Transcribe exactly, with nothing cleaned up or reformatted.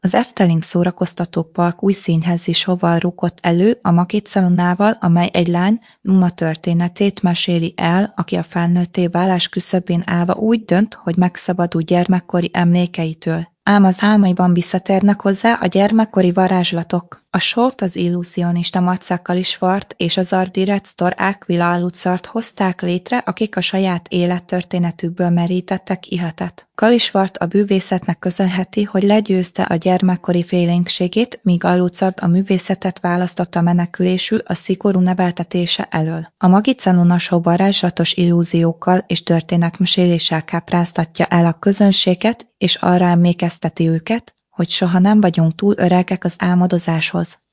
Az Efteling szórakoztató park új színházi showval rúgott elő a Makétszalonával, amely egy lány Nuna történetét meséli el, aki a felnőtté válás küszöbén állva úgy dönt, hogy megszabadul gyermekkori emlékeitől. Ám az álmaiban visszatérnek hozzá a gyermekkori varázslatok. A sort az illúzionista Macák Kalisvart és az Art Director Aquila Alucard hozták létre, akik a saját élettörténetükből merítettek ihletet. Kalisvart a bűvészetnek köszönheti, hogy legyőzte a gyermekkori félénkségét, míg Alucard a művészetet választotta menekülésül a szigorú neveltetése elől. A Magicalona show varázslatos illúziókkal és történetmeséléssel kápráztatja el a közönséget, és arra emlékezteti őket, hogy soha nem vagyunk túl öregek az álmodozáshoz.